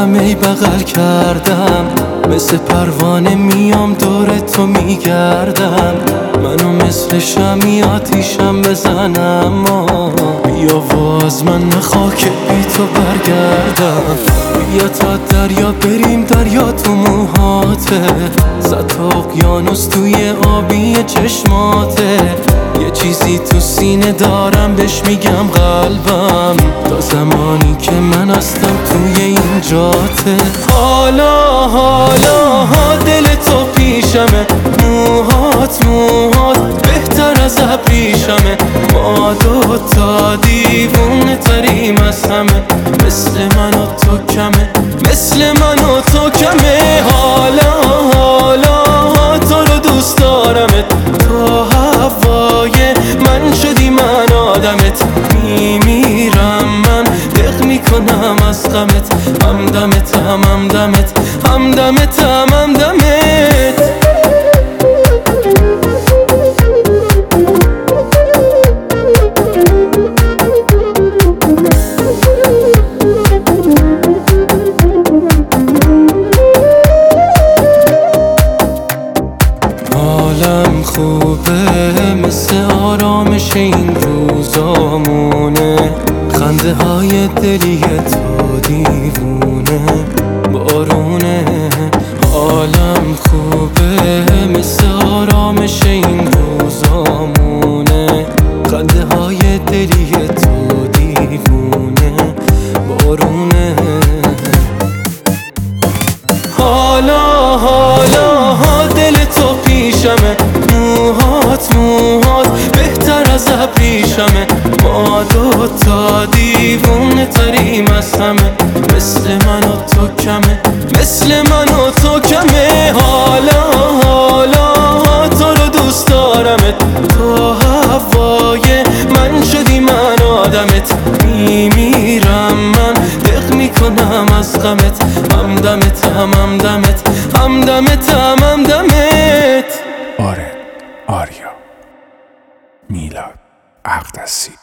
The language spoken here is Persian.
می بغل کردم، مثل پروانه میام دور تو میگردم. منو مثل شمی آتیشم بزنم، بیا و از من نخوا که بی تو برگردم. بیا تا دریا بریم، دریا تو موهاته، صد تا اقیانوس توی آبی چشماته. یه چیزی تو سینه دارم بهش میگم قلبم، تا زمانی که من هستم توی این جاته. حالا دل تو پیشمه، موهات بهتر از ابریشمه. ما دوتا دیوونه تریم از همه، مثل من و تو کمه، مثل من و تو کمه. حالا تو رو دوست دارمت، تو هوای من شدی من آدمت. میمیرم من دق میکنم از غمت، همدمت همدمت همدمت همدمت. حالم خوبه مثل آرامش این روزامونه، خنده های دلی تو دیوونه بارونه. حالم خوبه مثل آرامش این روزامونه، خنده های دلی تو دیوونه بارونه. حالا دل تو پیشمه، موهات بهتر از ابریشمه. ما دوتا دیوونه تریم از همه، مثل من و تو کمه، مثل من و تو کمه. حالا تو رو دوست دارمت، تو هوای من شدی من آدمت. میمیرم من دق میکنم از غمت، همدمت همدمت همدمت همدمت. آره آریا میلاد اقدسی.